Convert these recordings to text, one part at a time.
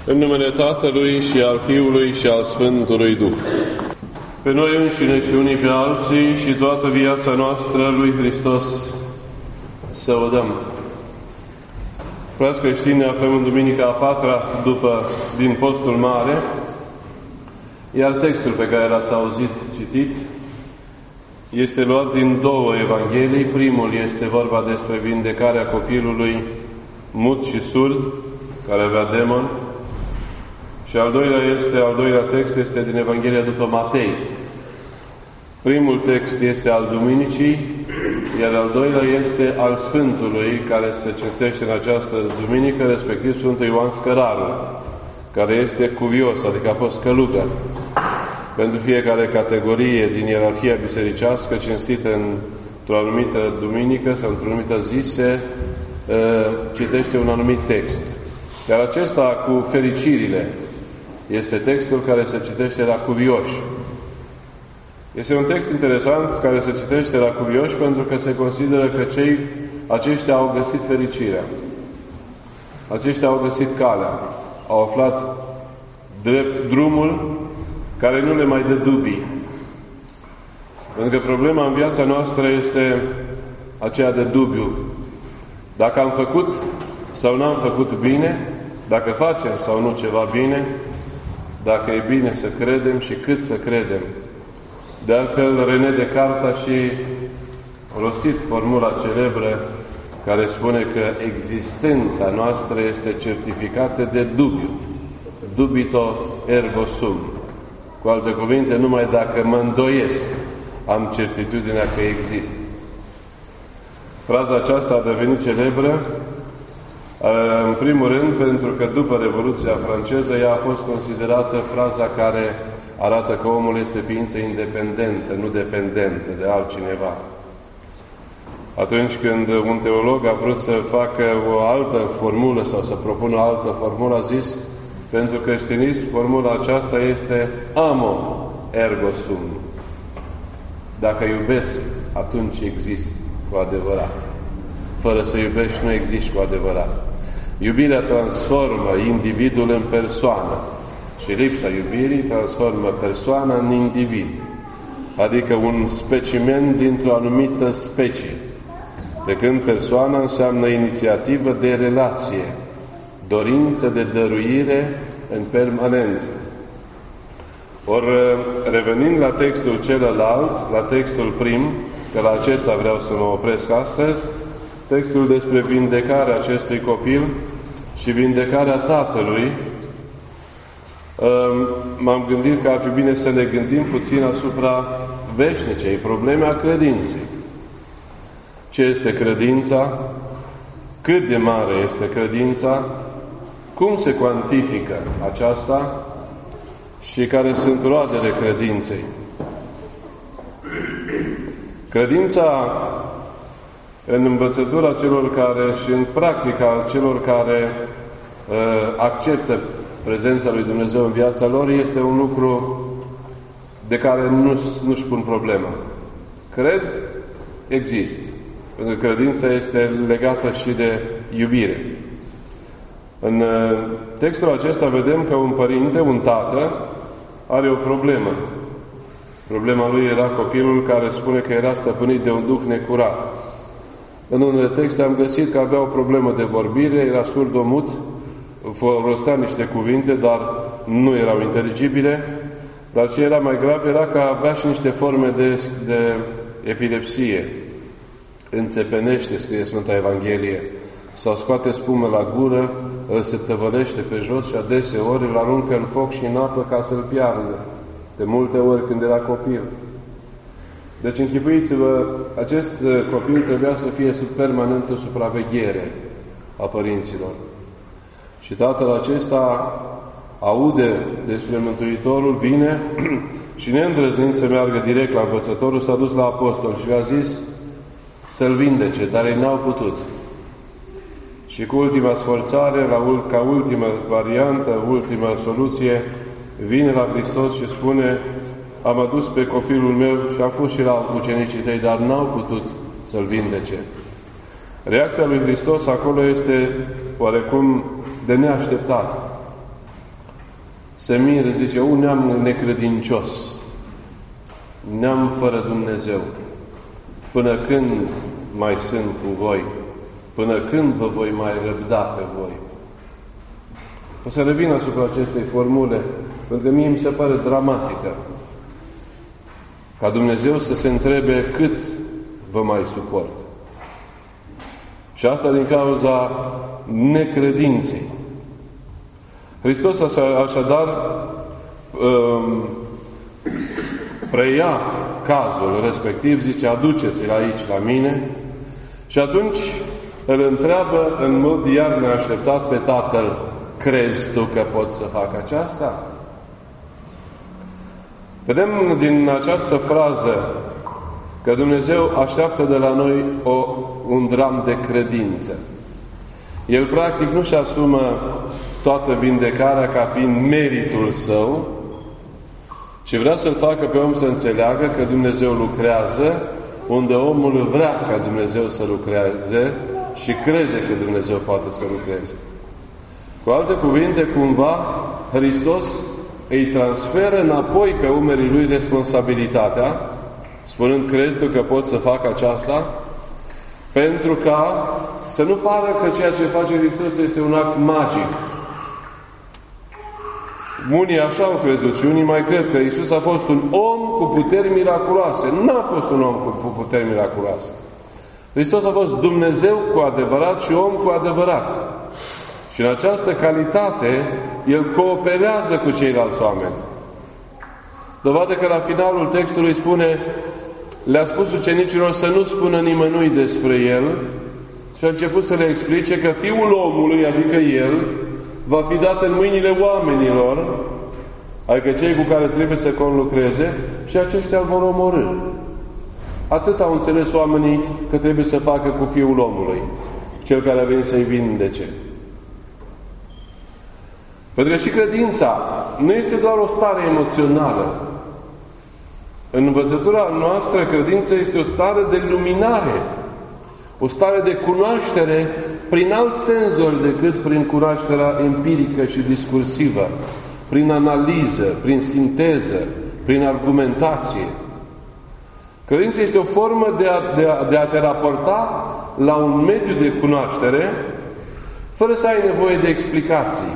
În numele Tatălui și al Fiului și al Sfântului Duh. Pe noi înșine și unii pe alții și toată viața noastră lui Hristos să o dăm. Frați creștini, ne aflăm în Duminica a patra din Postul Mare, iar textul pe care l-ați auzit citit este luat din două Evanghelii. Primul este vorba despre vindecarea copilului mut și surd, care avea demon. Și al doilea text este din Evanghelia după Matei. Primul text este al Duminicii, iar al doilea este al Sfântului, care se cinstește în această duminică, respectiv Sfântul Ioan Scărarul, care este cuvios, adică a fost călugăr. Pentru fiecare categorie din ierarhia bisericească, cinstită într-o anumită duminică sau într-o anumită zi, se citește un anumit text. Iar acesta cu fericirile este textul care se citește la cuvioși. Este un text interesant care se citește la cuvioși pentru că se consideră că aceștia au găsit fericirea. Aceștia au găsit calea. Au aflat drept drumul care nu le mai dă dubii. Pentru că problema în viața noastră este aceea de dubiu. Dacă am făcut sau n-am făcut bine, dacă facem sau nu ceva bine, dacă e bine să credem și cât să credem. De altfel, René Descartes a și rostit formula celebră care spune că existența noastră este certificată de dubiu. Dubito ergo sum. Cu alte cuvinte, numai dacă mă îndoiesc, am certitudinea că există. Fraza aceasta a devenit celebră, în primul rând, pentru că după Revoluția franceză ea a fost considerată fraza care arată că omul este ființă independentă, nu dependentă de altcineva. Atunci când un teolog a vrut să facă o altă formulă sau să propună o altă formulă, a zis: pentru creștinism, formula aceasta este amo ergo sum. Dacă iubesc, atunci exist cu adevărat. Fără să iubești, nu existi cu adevărat. Iubirea transformă individul în persoană și lipsa iubirii transformă persoana în individ, adică un specimen dintr-o anumită specie, pe când persoana înseamnă inițiativă de relație, dorință de dăruire în permanență. Ori, revenind la textul celălalt, la textul prim, că la acesta vreau să mă opresc astăzi, textul despre vindecarea acestui copil și vindecarea tatălui, m-am gândit că ar fi bine să ne gândim puțin asupra veșnicei probleme a credinței. Ce este credința? Cât de mare este credința? Cum se cuantifică aceasta? Și care sunt roadele credinței? Credința, în învățătura celor care și în practica celor care acceptă prezența lui Dumnezeu în viața lor, este un lucru de care nu-și pun problema. Cred, există. Pentru că credința este legată și de iubire. În textul acesta vedem că un părinte, un tată, are o problemă. Problema lui era copilul care spune că era stăpânit de un duh necurat. În unele texte am găsit că avea o problemă de vorbire, era surd-omut, rostea niște cuvinte, dar nu erau inteligibile. Dar ce era mai grav era că avea și niște forme de epilepsie. Înțepenește, scrie Sfânta Evanghelie, sau scoate spumă la gură, îl se tăvălește pe jos și adeseori îl aruncă în foc și în apă ca să-l piardă. De multe ori când era copil. Deci închipuiți-vă, acest copil trebuia să fie sub permanentă supraveghere a părinților. Și tatăl acesta aude despre Mântuitorul, vine și neîndrăznind să meargă direct la învățătorul, s-a dus la apostol și a zis să-l vindece, dar ei n-au putut. Și cu ultima sforțare, ca ultimă variantă, ultima soluție, vine la Hristos și spune: am adus pe copilul meu și am fost și la ucenicii tăi, dar n-au putut să-l vindece. Reacția lui Hristos acolo este oarecum de neașteptat. se miră, zice, un neam necredincios, neam fără Dumnezeu, până când mai sunt cu voi? Până când vă voi mai răbda pe voi? O să revin asupra acestei formule, pentru că mie mi se pare dramatică ca Dumnezeu să se întrebe cât vă mai suport. Și asta din cauza necredinței. Hristos așadar preia cazul respectiv, zice, aduceți-l aici la mine, și atunci îl întreabă în mod iar neașteptat pe Tatăl: crezi tu că pot să fac aceasta? Vedem din această frază că Dumnezeu așteaptă de la noi un dram de credință. El practic nu-și asumă toată vindecarea ca fiind meritul său, ci vrea să-l facă pe om să înțeleagă că Dumnezeu lucrează unde omul vrea ca Dumnezeu să lucreze și crede că Dumnezeu poate să lucreze. Cu alte cuvinte, cumva, Hristos îi transferă înapoi pe umerii lui responsabilitatea, spunând: crezi tu că pot să fac aceasta? Pentru ca să nu pară că ceea ce face Hristos este un act magic. Unii așa au crezut și unii mai cred că Iisus a fost un om cu puteri miraculoase. N-a fost un om cu puteri miraculoase. Hristos a fost Dumnezeu cu adevărat și om cu adevărat. Și în această calitate, El cooperează cu ceilalți oameni. Dovadă că la finalul textului spune: le-a spus ucenicilor să nu spună nimănui despre El, și a început să le explice că Fiul omului, adică El, va fi dat în mâinile oamenilor, adică cei cu care trebuie să conlucreze, și aceștia îl vor omorî. Atât au înțeles oamenii că trebuie să facă cu Fiul omului, Cel care a venit să-i vindece. Pentru că și credința nu este doar o stare emoțională. În învățătura noastră, credința este o stare de luminare, o stare de cunoaștere prin alți senzori decât prin cunoașterea empirică și discursivă, prin analiză, prin sinteză, prin argumentație. Credința este o formă de a te raporta la un mediu de cunoaștere fără să ai nevoie de explicații.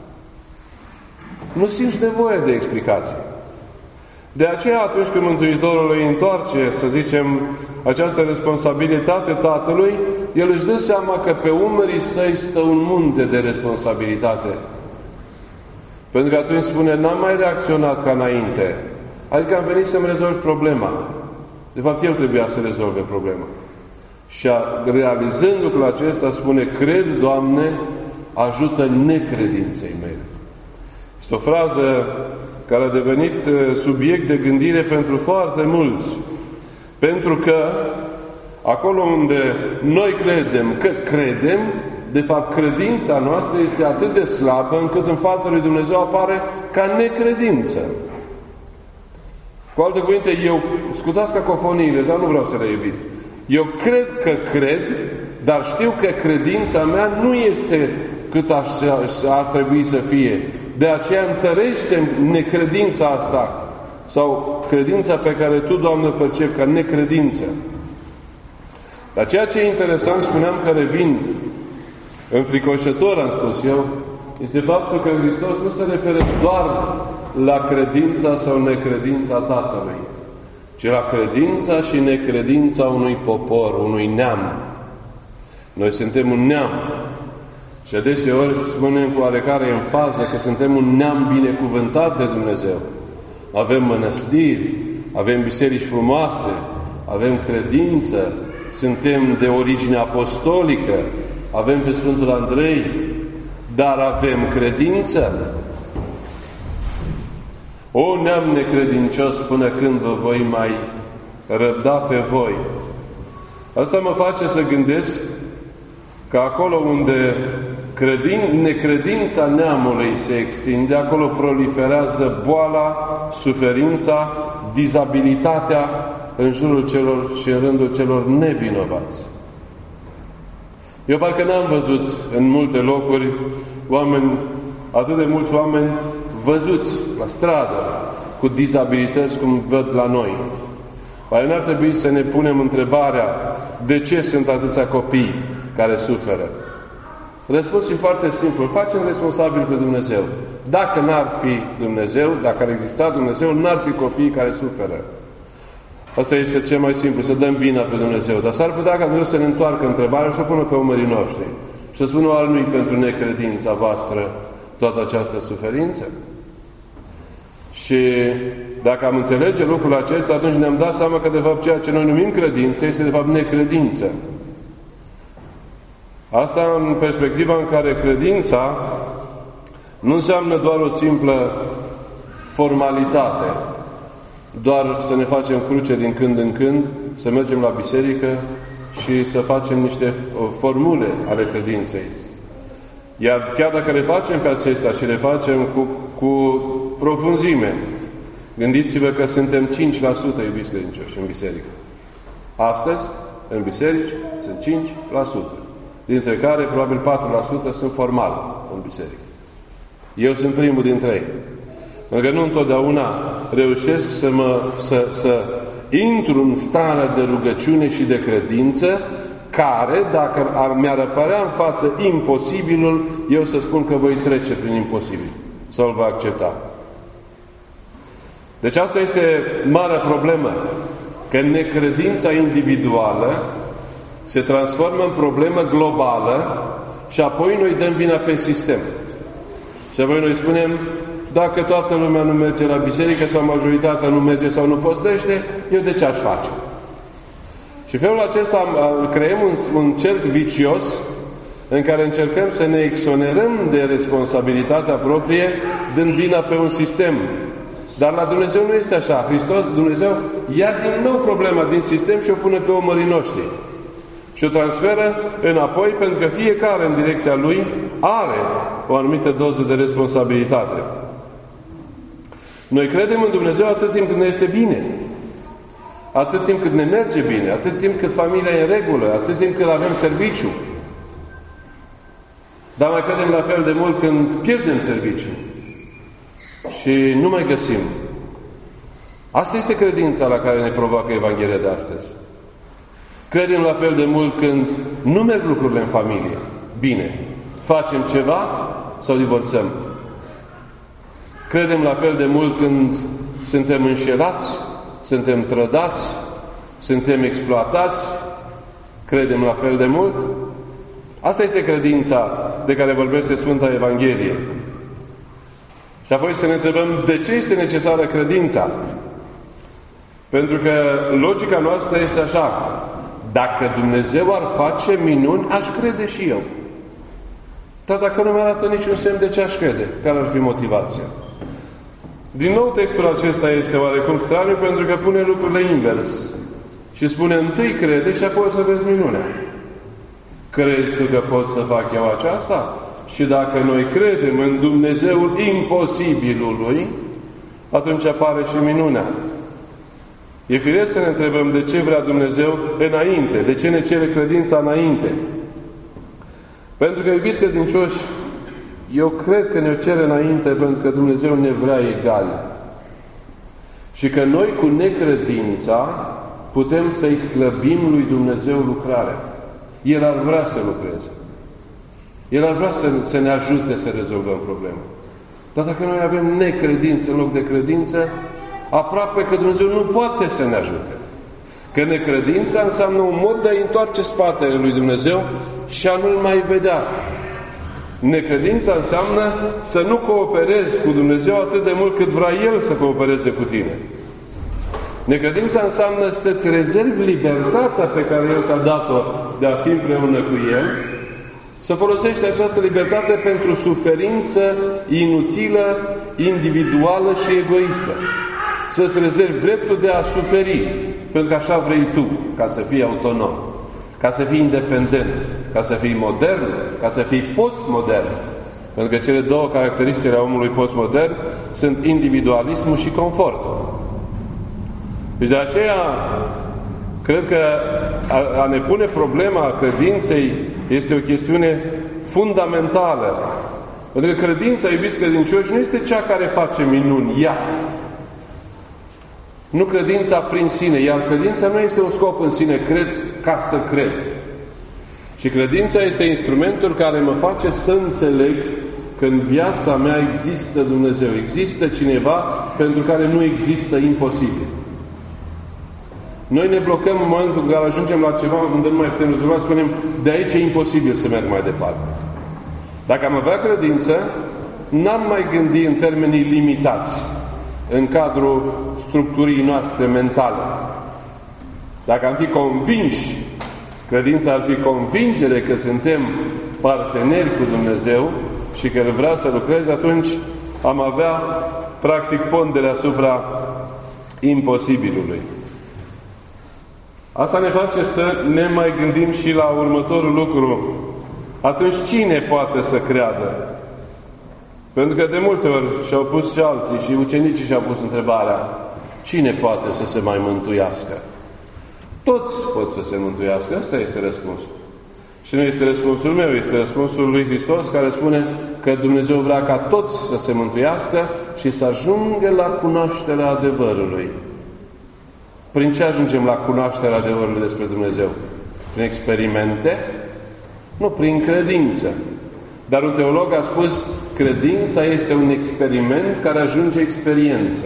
Nu simți nevoie de explicații. De aceea, atunci când Mântuitorul îi întoarce, să zicem, această responsabilitate Tatălui, El își dă seama că pe umerii săi stă un munte de responsabilitate. Pentru că atunci spune: n-am mai reacționat ca înainte. Adică am venit să-mi rezolvi problema. De fapt, El trebuia să rezolve problema. Și realizând lucrul acesta, spune: cred, Doamne, ajută necredinței mele. Este o frază care a devenit subiect de gândire pentru foarte mulți. Pentru că acolo unde noi credem că credem, de fapt credința noastră este atât de slabă încât în fața lui Dumnezeu apare ca necredință. Cu alte cuvinte, eu, scuzați cacofoniile, dar nu vreau să le evit. Eu cred că cred, dar știu că credința mea nu este cât ar trebui să fie. De aceea întărește necredința asta, sau credința pe care Tu, Doamne, percepi ca necredință. Dar ceea ce e interesant, spuneam că revin înfricoșător, am spus eu, este faptul că Hristos nu se referă doar la credința sau necredința Tatălui, ci la credința și necredința unui popor, unui neam. Noi suntem un neam. Și adeseori spunem cu oarecare enfază că suntem un neam binecuvântat de Dumnezeu. Avem mănăstiri, avem biserici frumoase, avem credință, suntem de origine apostolică, avem pe Sfântul Andrei, dar avem credință? O neam necredincios, până când vă voi mai răbda pe voi. Asta mă face să gândesc că acolo unde necredința neamului se extinde, acolo proliferează boala, suferința, dizabilitatea în jurul celor și în rândul celor nevinovați. Eu parcă n-am văzut în multe locuri atât de mulți oameni văzuți la stradă cu dizabilități cum văd la noi. Oare n-ar trebui să ne punem întrebarea de ce sunt atâția copii care suferă? Răspunsul e foarte simplu. Facem responsabil pe Dumnezeu. Dacă n-ar fi Dumnezeu, dacă ar exista Dumnezeu, n-ar fi copiii care suferă. Asta este cel mai simplu, să dăm vina pe Dumnezeu. Dar s-ar putea ca Dumnezeu să ne întoarcă întrebarea și să o pună pe umerii noștri. Și să spună, oare nu-i pentru necredința voastră toată această suferință? Și dacă am înțelege lucrul acesta, atunci ne-am dat seama că de fapt ceea ce noi numim credință este de fapt necredință. Asta în perspectiva în care credința nu înseamnă doar o simplă formalitate, doar să ne facem cruce din când în când, să mergem la biserică și să facem niște formule ale credinței. Iar chiar dacă le facem pe acestea și le facem cu profunzime, gândiți-vă că suntem 5% iubiți credincioși în biserică. Astăzi, în biserici, sunt 5%, dintre care probabil 4% sunt formal în biserică. Eu sunt primul dintre ei. Pentru că nu întotdeauna reușesc să intru în starea de rugăciune și de credință, care, dacă mi-ar apărea în față imposibilul, eu să spun că voi trece prin imposibil. Sau îl voi accepta. Deci asta este marea problemă. Că necredința individuală se transformă în problemă globală și apoi noi dăm vina pe sistem. Și apoi noi spunem, dacă toată lumea nu merge la biserică sau majoritatea nu merge sau nu postește, eu de ce aș face? Și felul acesta creăm un cerc vicios în care încercăm să ne exonerăm de responsabilitatea proprie dând vina pe un sistem. Dar la Dumnezeu nu este așa. Hristos, Dumnezeu, ia din nou problema din sistem și o pune pe umerii noștri. Și o transferă înapoi pentru că fiecare în direcția lui are o anumită doză de responsabilitate. Noi credem în Dumnezeu atât timp cât ne este bine. Atât timp cât ne merge bine, atât timp cât familia e în regulă, atât timp cât avem serviciu. Dar mai credem la fel de mult când pierdem serviciu și nu mai găsim. Asta este credința la care ne provoacă Evanghelia de astăzi. Credem la fel de mult când nu merg lucrurile în familie. Bine, facem ceva sau divorțăm. Credem la fel de mult când suntem înșelați, suntem trădați, suntem exploatați. Credem la fel de mult. Asta este credința de care vorbește Sfânta Evanghelie. Și apoi să ne întrebăm de ce este necesară credința. Pentru că logica noastră este așa. Dacă Dumnezeu ar face minuni, aș crede și eu. Dar dacă nu mi arată niciun semn, de ce aș crede? Care ar fi motivația? Din nou, textul acesta este oarecum straniu pentru că pune lucrurile invers. Și spune, întâi crede și apoi să vezi minunea. Crezi tu că pot să fac eu aceasta? Și dacă noi credem în Dumnezeul imposibilului, atunci apare și minunea. E firesc să ne întrebăm de ce vrea Dumnezeu înainte, de ce ne cere credința înainte. Pentru că, iubiți credincioși, eu cred că ne-o cere înainte pentru că Dumnezeu ne vrea egali. Și că noi cu necredința putem să-i slăbim lui Dumnezeu lucrarea. El ar vrea să lucreze. El ar vrea să ne ajute să rezolvăm problema. Dar dacă noi avem necredință în loc de credință, aproape că Dumnezeu nu poate să ne ajute. Că necredința înseamnă un mod de a întoarce spatele lui Dumnezeu și a nu-L mai vedea. Necredința înseamnă să nu cooperezi cu Dumnezeu atât de mult cât vrea El să coopereze cu tine. Necredința înseamnă să-ți rezervi libertatea pe care El ți-a dat-o de a fi împreună cu El, să folosești această libertate pentru suferință inutilă, individuală și egoistă. Să-ți rezervi dreptul de a suferi, pentru că așa vrei tu, ca să fii autonom, ca să fii independent, ca să fii modern, ca să fii postmodern. Pentru că cele două caracteristici ale omului postmodern sunt individualismul și confortul. Deci de aceea, cred că a ne pune problema credinței este o chestiune fundamentală. Pentru că credința, iubiți credincioși, nu este cea care face minuni, ea. Nu credința prin sine, iar credința nu este un scop în sine, cred ca să cred. Și credința este instrumentul care mă face să înțeleg că în viața mea există Dumnezeu, există cineva pentru care nu există imposibil. Noi ne blocăm în momentul în care ajungem la ceva unde nu mai putem rezolva, spunem, de aici e imposibil să merg mai departe. Dacă am avea credință, n-am mai gândi în termenii limitați, în cadrul structurii noastre mentale. Dacă am fi convinși, credința ar fi convingere că suntem parteneri cu Dumnezeu și că El vrea să lucreze, atunci am avea, practic, pondere asupra imposibilului. Asta ne face să ne mai gândim și la următorul lucru. Atunci cine poate să creadă? Pentru că de multe ori și-au pus și alții și ucenicii și-au pus întrebarea: cine poate să se mai mântuiască? Toți pot să se mântuiască. Asta este răspunsul. Și nu este răspunsul meu, este răspunsul lui Hristos, care spune că Dumnezeu vrea ca toți să se mântuiască și să ajungă la cunoașterea adevărului. Prin ce ajungem la cunoașterea adevărului despre Dumnezeu? Prin experimente? Nu, prin credință. Dar un teolog a spus: credința este un experiment care ajunge experiență.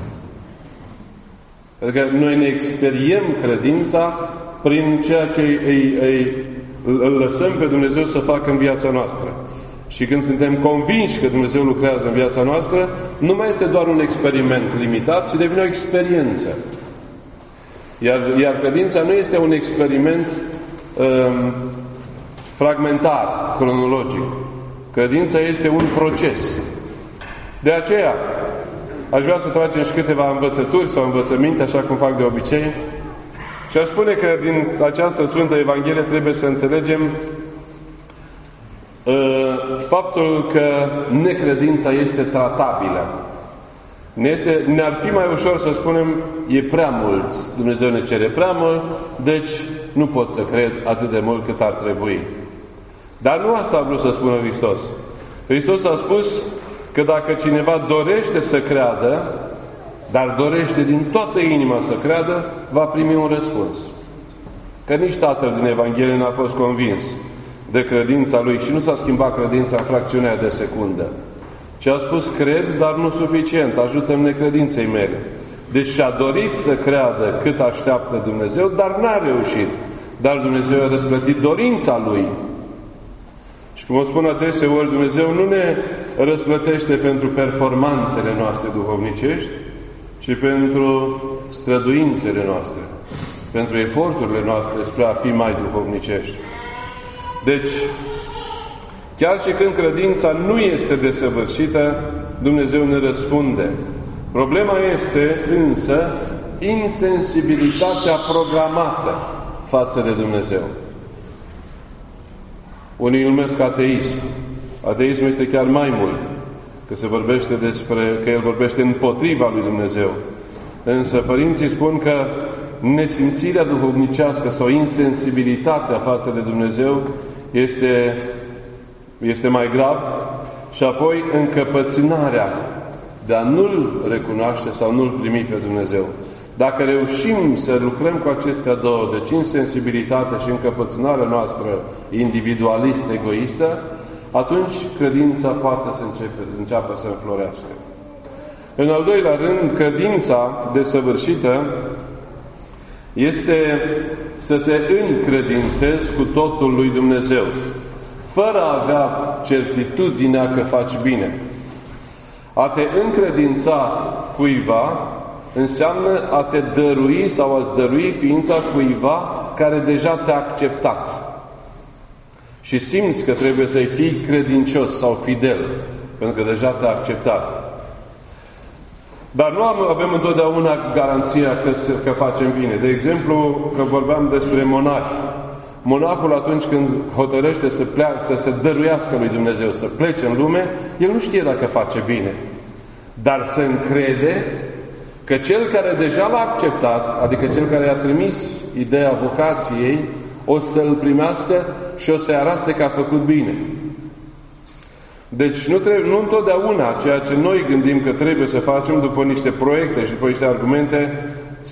Pentru că noi ne experiem credința prin ceea ce îl lăsăm pe Dumnezeu să facă în viața noastră. Și când suntem convinși că Dumnezeu lucrează în viața noastră, nu mai este doar un experiment limitat, ci devine o experiență. Iar credința nu este un experiment fragmentar, cronologic. Credința este un proces. De aceea, aș vrea să tragem și câteva învățături sau învățăminte, așa cum fac de obicei. Și aș spune că din această Sfântă Evanghelie trebuie să înțelegem faptul că necredința este tratabilă. Ne-ar fi mai ușor să spunem: e prea mult, Dumnezeu ne cere prea mult, deci nu pot să cred atât de mult cât ar trebui. Dar nu asta a vrut să spună Hristos. Hristos a spus că dacă cineva dorește să creadă, dar dorește din toată inima să creadă, va primi un răspuns. Că nici tatăl din Evanghelie n-a fost convins de credința lui și nu s-a schimbat credința în fracțiunea de secundă. Ci a spus: cred, dar nu suficient, ajută-mi necredinței mele. Deci și-a dorit să creadă cât așteaptă Dumnezeu, dar n-a reușit. Dar Dumnezeu a răsplătit dorința lui. Și cum o spun adeseori, Dumnezeu nu ne răsplătește pentru performanțele noastre duhovnicești, ci pentru străduințele noastre, pentru eforturile noastre spre a fi mai duhovnicești. Deci, chiar și când credința nu este desăvârșită, Dumnezeu ne răspunde. Problema este însă insensibilitatea programată față de Dumnezeu. Unii numesc ateism. Ateismul este chiar mai mult, că se vorbește că el vorbește împotriva lui Dumnezeu. Însă părinții spun că nesimțirea duhovnicească sau insensibilitatea față de Dumnezeu este mai grav, și apoi încăpățânarea de a nu-L recunoaște sau nu-L primi pe Dumnezeu. Dacă reușim să lucrăm cu acestea două, deci insensibilitatea și încăpățânarea noastră individualistă, egoistă, atunci credința poate să înceapă să înflorească. În al doilea rând, credința desăvârșită este să te încredințezi cu totul lui Dumnezeu, fără a avea certitudinea că faci bine. A te încredința cuiva înseamnă a te dărui sau a-ți dărui ființa cuiva care deja te-a acceptat. Și simți că trebuie să-i fii credincios sau fidel, pentru că deja te-a acceptat. Dar nu avem întotdeauna garanția că facem bine. De exemplu, că vorbeam despre monahi. Monahul, atunci când hotărăște să se dăruiască lui Dumnezeu, să plece în lume, el nu știe dacă face bine. Dar se încrede că cel care deja l-a acceptat, adică cel care i-a trimis ideea vocației, o să-l primească și o să-i arate că a făcut bine. Deci nu întotdeauna ceea ce noi gândim că trebuie să facem după niște proiecte și după niște argumente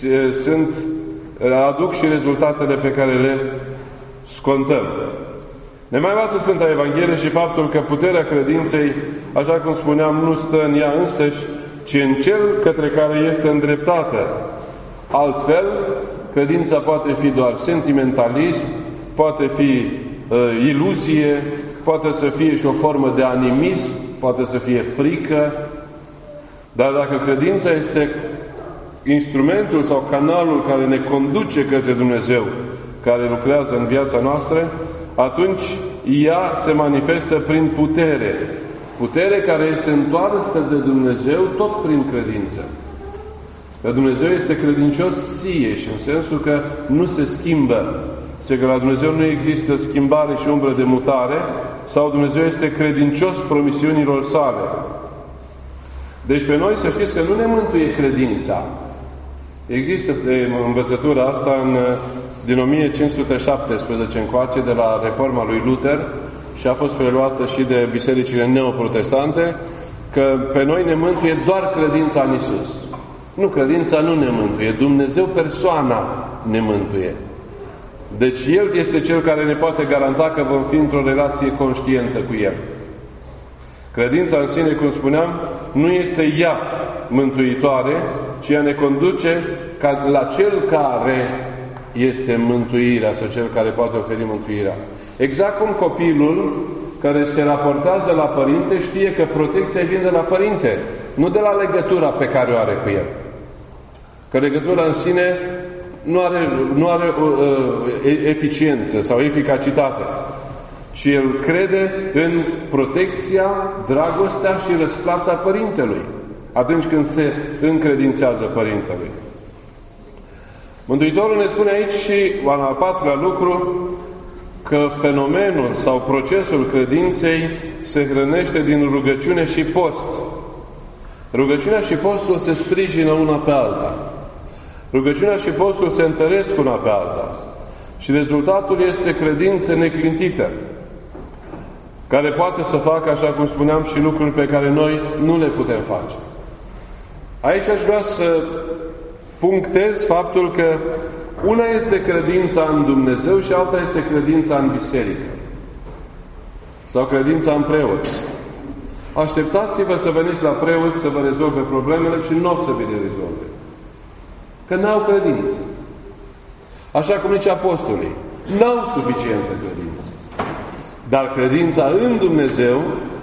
aduc și rezultatele pe care le scontăm. Ne mai învață Sfânta Evanghelie și faptul că puterea credinței, așa cum spuneam, nu stă în ea însăși, ci în cel către care este îndreptată. Altfel, credința poate fi doar sentimentalism, poate fi iluzie, poate să fie și o formă de animism, poate să fie frică, dar dacă credința este instrumentul sau canalul care ne conduce către Dumnezeu, care lucrează în viața noastră, atunci ea se manifestă prin putere. Putere care este întoarsă de Dumnezeu tot prin credință. Că Dumnezeu este credincios sie și în sensul că nu se schimbă. Zice că la Dumnezeu nu există schimbare și umbră de mutare, sau Dumnezeu este credincios promisiunilor sale. Deci pe noi să știți că nu ne mântuie credința. Există învățătura asta din 1517 încoace, de la Reforma lui Luther, și a fost preluată și de bisericile neoprotestante, că pe noi ne mântuie doar credința în Iisus. Nu, credința nu ne mântuie. Dumnezeu, persoana, ne mântuie. Deci El este Cel care ne poate garanta că vom fi într-o relație conștientă cu El. Credința în sine, cum spuneam, nu este ea mântuitoare, ci ea ne conduce la Cel care este mântuirea, sau Cel care poate oferi mântuirea. Exact cum copilul care se raportează la părinte știe că protecția vine de la părinte, nu de la legătura pe care o are cu el. Că legătura în sine nu are eficiență sau eficacitate, ci el crede în protecția, dragostea și răsplata părintelui atunci când se încredințează părintelui. Mântuitorul ne spune aici și un al patrulea lucru, că fenomenul sau procesul credinței se hrănește din rugăciune și post. Rugăciunea și postul se sprijină una pe alta. Rugăciunea și postul se întăresc una pe alta. Și rezultatul este credință neclintită, care poate să facă, așa cum spuneam, și lucruri pe care noi nu le putem face. Aici aș vrea să punctez faptul că una este credința în Dumnezeu și alta este credința în biserică. Sau credința în preoți. Așteptați-vă să veniți la preoți să vă rezolve problemele și nu o să vi le rezolve. Că n-au credință. Așa cum nici apostolii. N-au suficientă credință. Dar credința în Dumnezeu,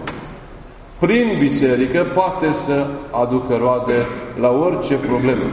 prin biserică, poate să aducă roade la orice problemă.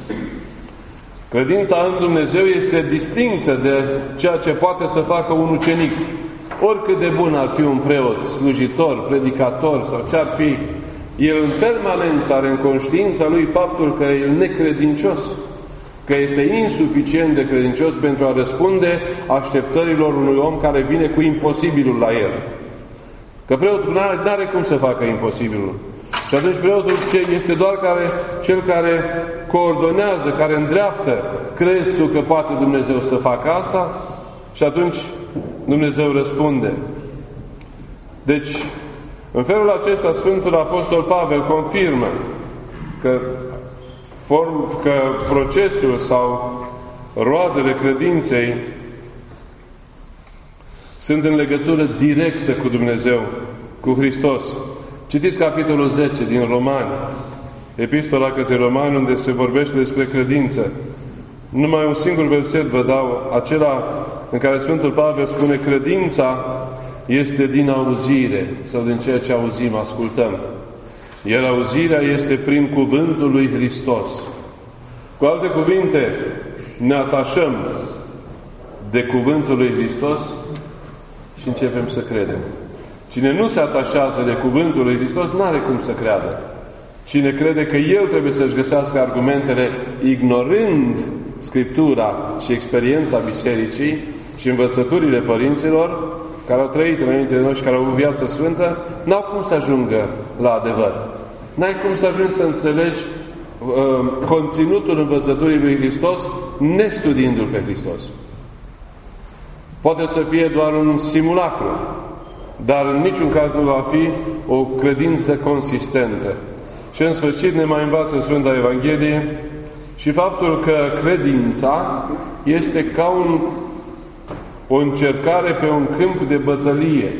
Credința în Dumnezeu este distinctă de ceea ce poate să facă un ucenic. Oricât de bun ar fi un preot, slujitor, predicator sau ce ar fi, el în permanență are în conștiința lui faptul că e necredincios, că este insuficient de credincios pentru a răspunde așteptărilor unui om care vine cu imposibilul la el. Că preotul nu are cum să facă imposibilul. Și atunci preotul este doar cel care coordonează, care îndreaptă. Crezi tu că poate Dumnezeu să facă asta? Și atunci Dumnezeu răspunde. Deci, în felul acesta, Sfântul Apostol Pavel confirmă că procesul sau roadele credinței sunt în legătură directă cu Dumnezeu, cu Hristos. Citiți capitolul 10 din Romani, epistola către Romani, unde se vorbește despre credință. Numai un singur verset vă dau, acela în care Sfântul Pavel spune: credința este din auzire, sau din ceea ce auzim, ascultăm. Iar auzirea este prin cuvântul lui Hristos. Cu alte cuvinte, ne atașăm de cuvântul lui Hristos și începem să credem. Cine nu se atașează de cuvântul lui Hristos, n-are cum să creadă. Cine crede că el trebuie să-și găsească argumentele ignorând Scriptura și experiența Bisericii și învățăturile părinților care au trăit înainte de noi și care au avut viață sfântă, n-au cum să ajungă la adevăr. N-ai cum să ajungi să înțelegi conținutul învățăturii lui Hristos nestudiindu-L pe Hristos. Poate să fie doar un simulacru. dar în niciun caz nu va fi o credință consistentă. Și în sfârșit ne mai învață Sfânta Evanghelie și faptul că credința este ca o încercare pe un câmp de bătălie.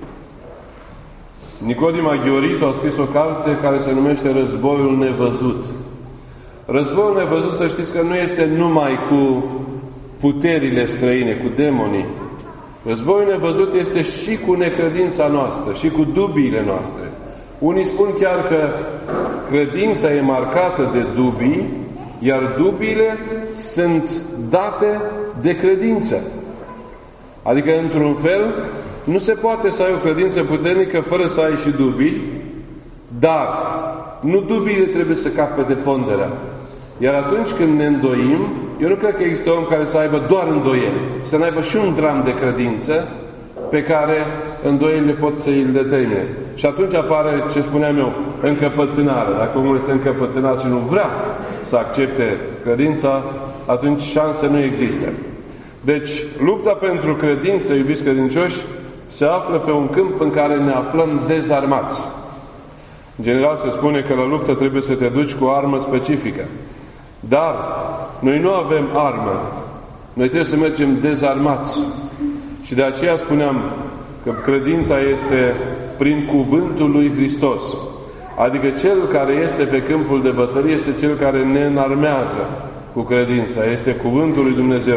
Nicodim Aghiorito a scris o carte care se numește Războiul nevăzut. Războiul nevăzut, să știți că nu este numai cu puterile străine, cu demonii. Războiul nevăzut este și cu necredința noastră, și cu dubiile noastre. Unii spun chiar că credința e marcată de dubii, iar dubiile sunt date de credință. Adică, într-un fel, nu se poate să ai o credință puternică fără să ai și dubii, dar nu dubiile trebuie să cape de ponderea. Iar atunci când ne îndoim, eu nu cred că există om care să aibă doar îndoieli, să n-aibă și un gram de credință pe care îndoielile pot să îl determine. Și atunci apare, ce spuneam eu, încăpățânare. Dacă omul este încăpățânat și nu vrea să accepte credința, atunci șanse nu există. Deci, lupta pentru credință, iubiți credincioși, se află pe un câmp în care ne aflăm dezarmați. În general se spune că la luptă trebuie să te duci cu o armă specifică. Dar noi nu avem armă. Noi trebuie să mergem dezarmați. Și de aceea spuneam că credința este prin cuvântul lui Hristos. Adică cel care este pe câmpul de bătălie este cel care ne înarmează cu credința. Este cuvântul lui Dumnezeu.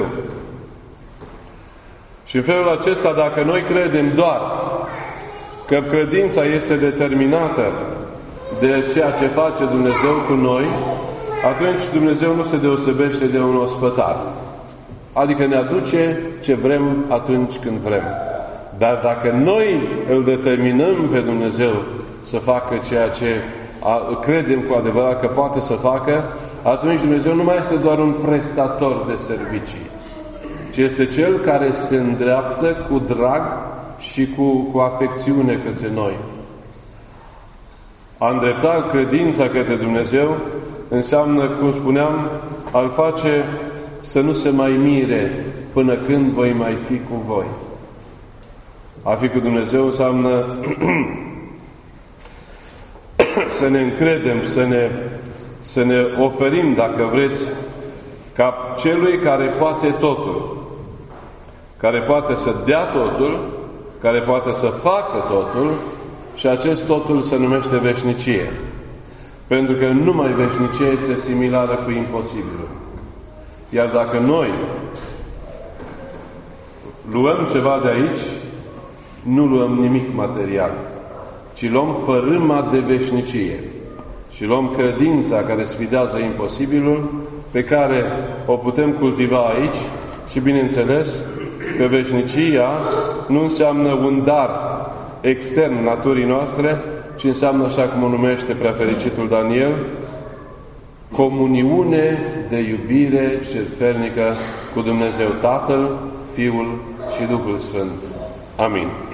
Și în felul acesta, dacă noi credem doar că credința este determinată de ceea ce face Dumnezeu cu noi, atunci Dumnezeu nu se deosebește de un ospătar. Adică ne aduce ce vrem atunci când vrem. Dar dacă noi îl determinăm pe Dumnezeu să facă ceea ce credem cu adevărat că poate să facă, atunci Dumnezeu nu mai este doar un prestator de servicii, ci este Cel care se îndreaptă cu drag și cu afecțiune către noi. A îndrepta credința către Dumnezeu înseamnă, cum spuneam, a-L face să nu se mai mire până când voi mai fi cu voi. A fi cu Dumnezeu înseamnă să ne încredem, să ne oferim, dacă vreți, ca celui care poate totul, care poate să dea totul, care poate să facă totul, și acest totul se numește veșnicie. Pentru că numai veșnicie este similară cu imposibilul. Iar dacă noi luăm ceva de aici, nu luăm nimic material, ci luăm fărâma de veșnicie. Și luăm credința care sfidează imposibilul, pe care o putem cultiva aici și, bineînțeles, că veșnicia nu înseamnă un dar extern naturii noastre, ci înseamnă, așa cum o numește preafericitul Daniel, comuniune de iubire jertfelnică cu Dumnezeu Tatăl, Fiul și Duhul Sfânt. Amin.